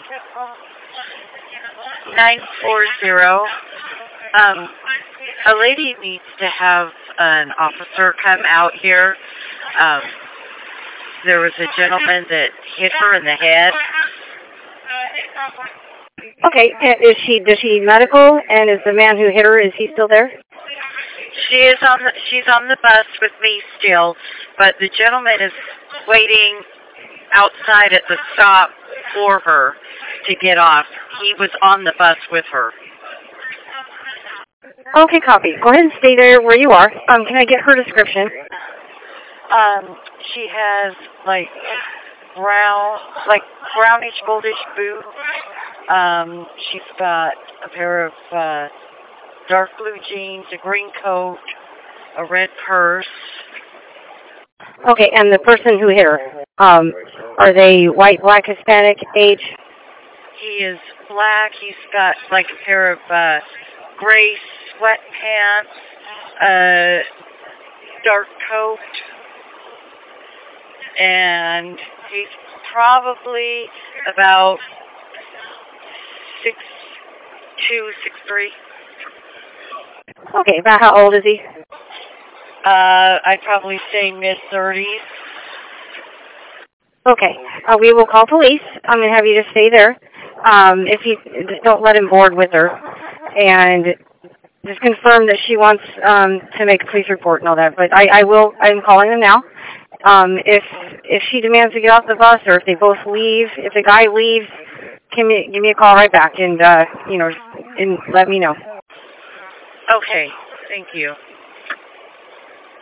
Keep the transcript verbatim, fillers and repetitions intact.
nine four zero. Um, a lady needs to have an officer come out here. Um, there was a gentleman that hit her in the head. Okay, is she, does she need medical? And is the man who hit her, is he still there? She is on the, she's on the bus with me still, but the gentleman is waiting outside at the stop for her to get off. He was on the bus with her. Okay, copy. Go ahead and stay there where you are. Um, can I get her description? Um, she has like brown, like brownish, goldish boots. Um, she's got a pair of uh, dark blue jeans, a green coat, a red purse. Okay, and the person who hit her, um, are they white, black, Hispanic, age? He is black. He's got like a pair of uh, gray sweatpants, a dark coat, and he's probably about six two, six three. Okay, about how old is he? Uh, I'd probably say mid-thirties. Okay, uh, we will call police. I'm going to have you just stay there. Um, if you just don't let him board with her, and just confirm that she wants um, to make a police report and all that. But I, I will. I'm calling them now. Um, if if she demands to get off the bus, or if they both leave, if the guy leaves, give me give me a call right back, and uh, you know, and let me know. Okay. Thank you.